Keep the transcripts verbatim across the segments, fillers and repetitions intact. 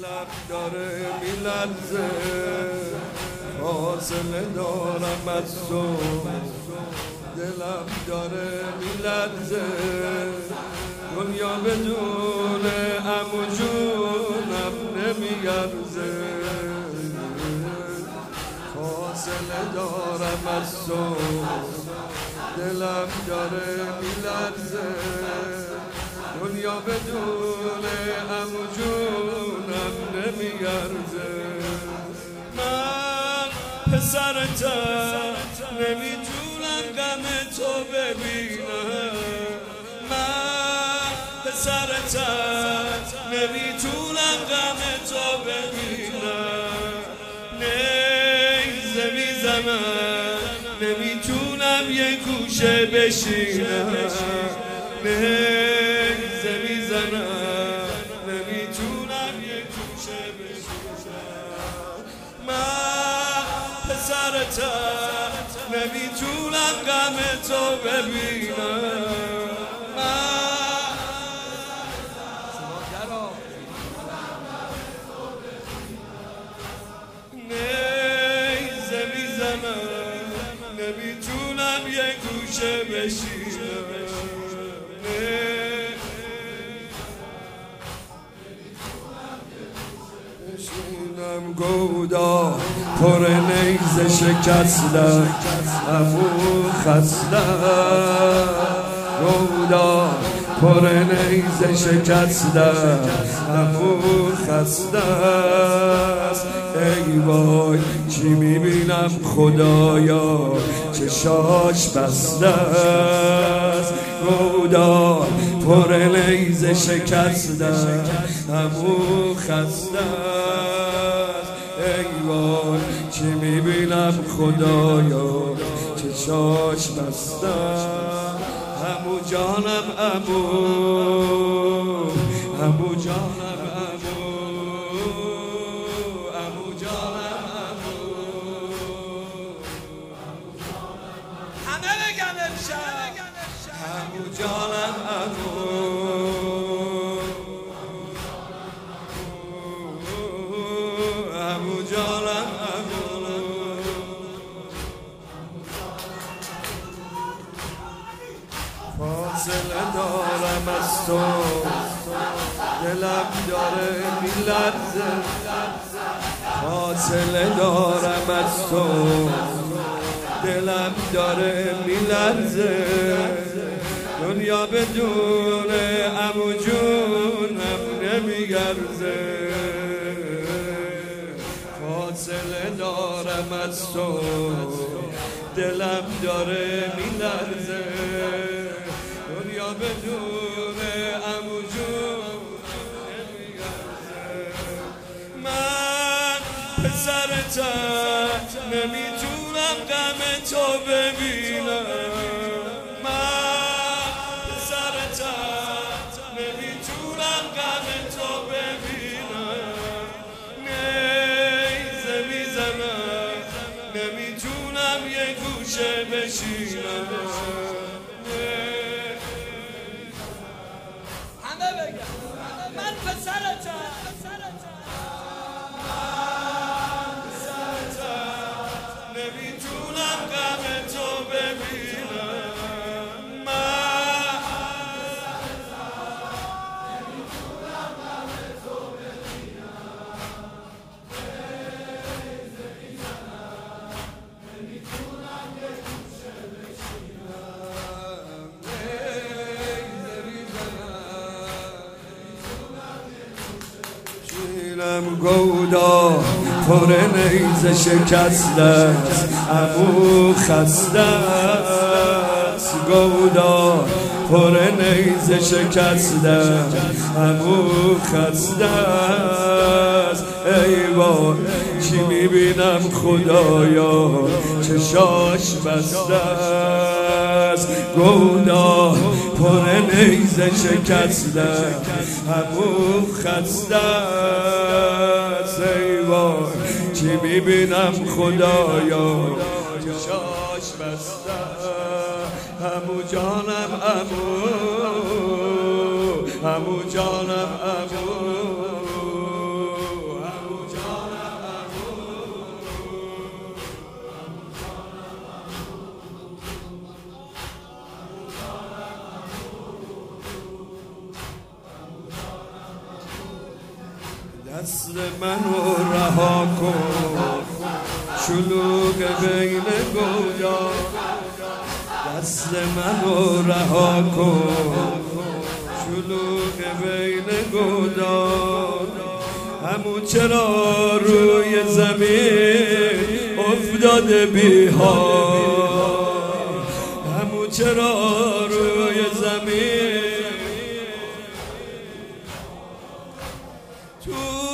دلم داره میلرزه، فاصله دارم از تو، دلم داره میلرزه، دنیا بدون عمو جونم نمیارزه، فاصله دارم از تو، دلم داره میلرزه، دنیا بدون عمو جونم نمیارزه. من پسرتم نمیتونم غم تو ببینم، من پسرتم نمیتونم غم تو ببینم، نیزه میزنم نمیتونم یه گوشه بشینم، نیزه میزنم نمیتونم یه گوشه بشینم، من پسرتم نمیتونم غم تو ببینم، نیزه میزنم نمیتونم یه گوشه بشینم، بشینم گودا پر نیزه شکستم، عمو خستم، گودا پر نیزه شکستم، عمو خستم، ای وای چی میبینم خدایا چشاش بسته است، گودا پر نیزه شکستم، عمو خسته است، ای وای چی میبینم خدایا چشاش بسته است، عمو جانم عمو، عمو جانم عمو، عمو جانم عمو، همه بگن امشب عمو جانم عمو، عمو جانم عمو، فاصله دارم از تو، دلم داره میلرزه، فاصله دارم از تو، دلم داره میلرزه، دنیا بدون عمو جونم نمیارزه، فاصله دارم از تو، دلم داره میلرزه، دنیا بدون عمو جون نمیارزه، من پسرتم نمیتونم غم تو ببینم، من پسرتم نمیتونم غم تو ببینم، نیزه میزنم نمیتونم یه گوشه بشینم، همه بگم من پسرتم، نمیتونم غم تو ببینم، من نمیتونم غم تو ببینم، نیزه میزنم نمیتونم یه گوشه بشینم، نیزه میزنم نمیتونم یه گوشه بشینم، گودا پر نیزه شکسته است، عمو خسته است، گودا پر نیزه شکسته است، عمو خسته است، ای وای چی میبینم خدایا چشاش بسته است، گودا پر نیزه شکسته است، عمو خسته است، ای وای چی میبینم خدایا چشاش بسته، عمو جانم عمو، عمو جانم عمو، دست منو رها کن شلوغ بین گویا دست منو رها کن شلوغ بین گویا همون چرا روی زمین افتاده بی‌حال همون چرا روی زمین تو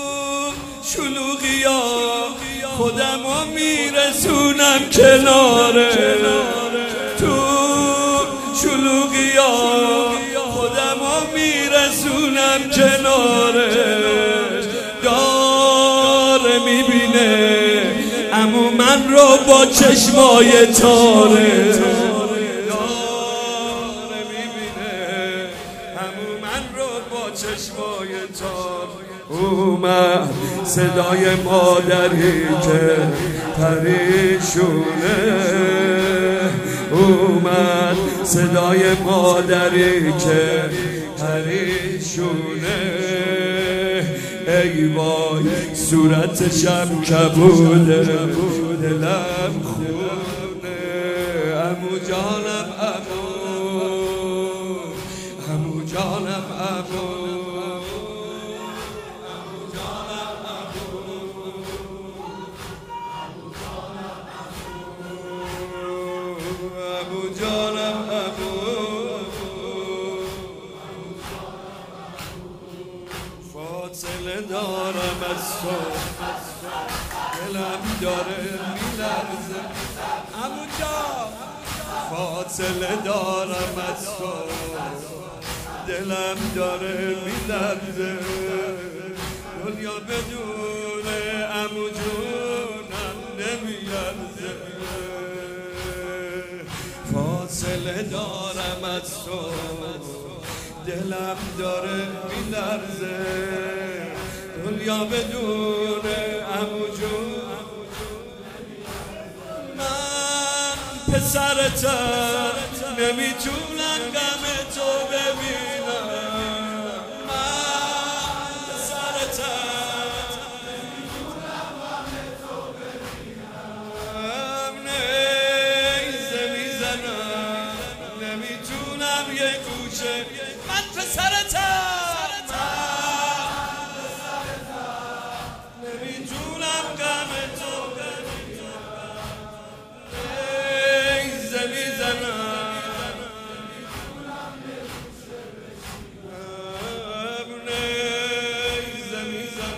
شلوغیا خودمو میرسونم کناره تو شلوغیا خودمو میرسونم کناره داره میبینه امو من رو با چشمای تاره داره میبینه امو من رو با چشمای تاره اومد صدای مادری که پریشونه اومد صدای مادری که پریشونه ای وای صورتشم کبوده دلم خونه امو جانم امو امو جانم امو فاصله دارم از تو دلم داره میلرزه عمو جان فاصله دارم از تو دلم داره میلرزه دنیا بدون عمو جونم نمیلرزه فاصله دارم از تو دلم داره میلرزه دنیا بدون عمو جون من پسرتم نمیتونم غم تو ببینم من پسرتم نمیتونم غم تو ببینم نیزه میزنم نمیتونم یه گوشه من پسرتم نمیتونم غم تو نیزه میزنم نیزه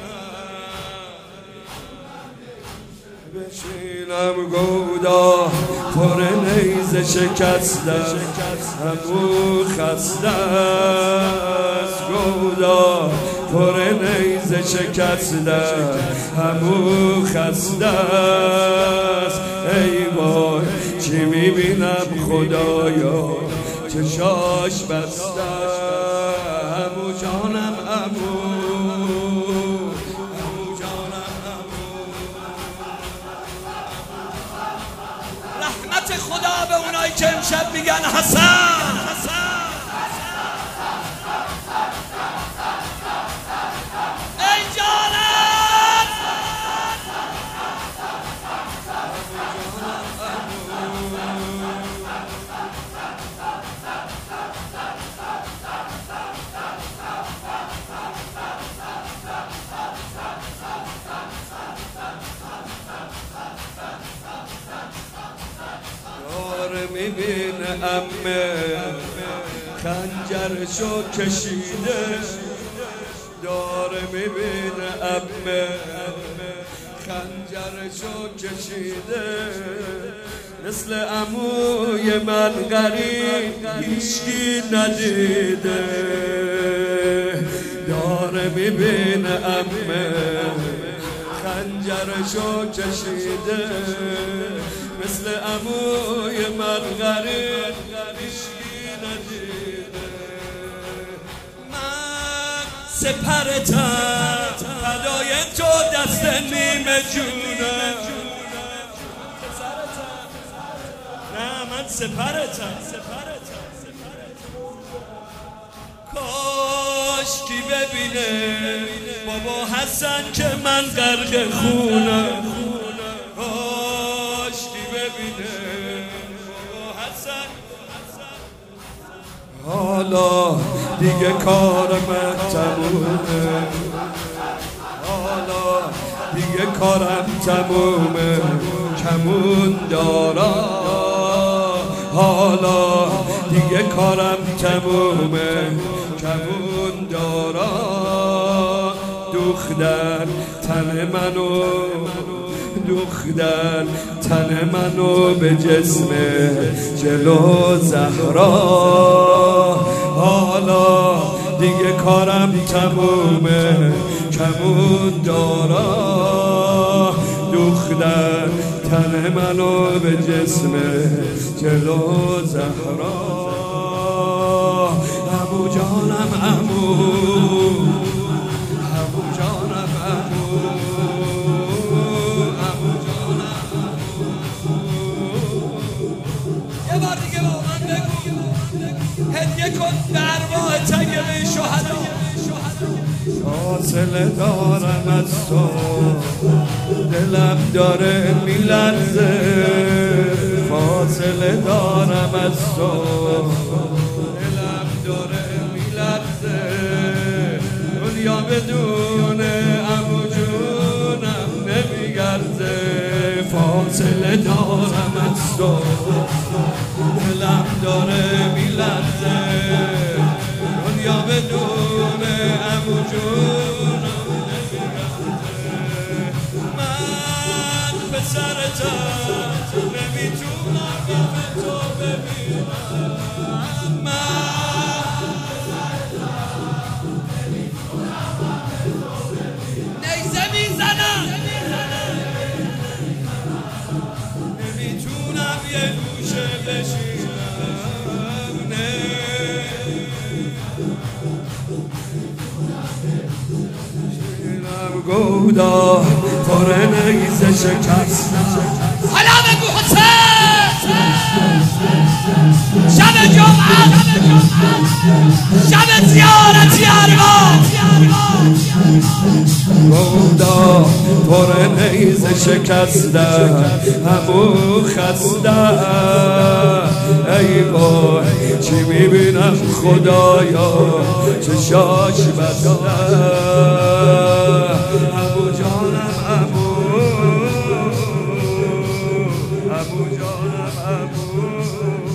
میزنم بشینم گودا پر نیزه شکستم همو خسته است گودا پر نیزه شکستم همو خسته است ای وای چی میبینم خدایا چشاش بسته همو جانم امو همو جانم امو رحمت خدا به اونایی که امشب میگن حسن ای جانم داره میبینه امه خنجرشو کشیده داره میبینه امه خنجرشو کشیده مثل عموی من غریب هیچکی ندیده داره میبینه امه خنجرشو کشیده مثل عموی من غریب هیچکی ندیده من سپرتم فدای تو دست نیمه جونم نه من سپرتم کاش کی ببینه بابا حسن که من غرق خونم، کاش کی ببینه بابا حسن. حالا دیگه کار من تمومه، حالا دیگه کارم تمومه، کمون دارا. حالا دیگه کارم تمومه، کمون دارا. دوختن تن منو، دوختن تن منو به جسم جلو زهرا. حالا دیگه کارم تمومه، کمون دارا. دوختن تن منو به جسم جلو زهرا. عمو جانم عمو، عمو جانم عمو، عمو جانم عمو. یه بار دیگه با من بگو هدیه کن به ارواح طیبه شهدا. فاصله دارم از تو، دلم داره میلرزه. فاصله دارم از تو، دلم داره میلرزه. دنیا بدون عمو جونم نمیگرزه. فاصله دارم از تو، دلم داره میلرزه. دنیا بدون عمو جونم نمیگرزه. من پسرتم نمیتونم غم تو ببینم. من نیزه میزنم، نمیتونم یه گوشه بشینم. نه شیرم گودا پر نیزه شکستم. حالا بگو حسین شب جمعه، شب زیارتی ارواح. گودا پر نیزه شکستم، همو خستم. ای وای چی میبینم خدایا، چشاش بستم. عمو جانم عمو، عمو جانم عمو.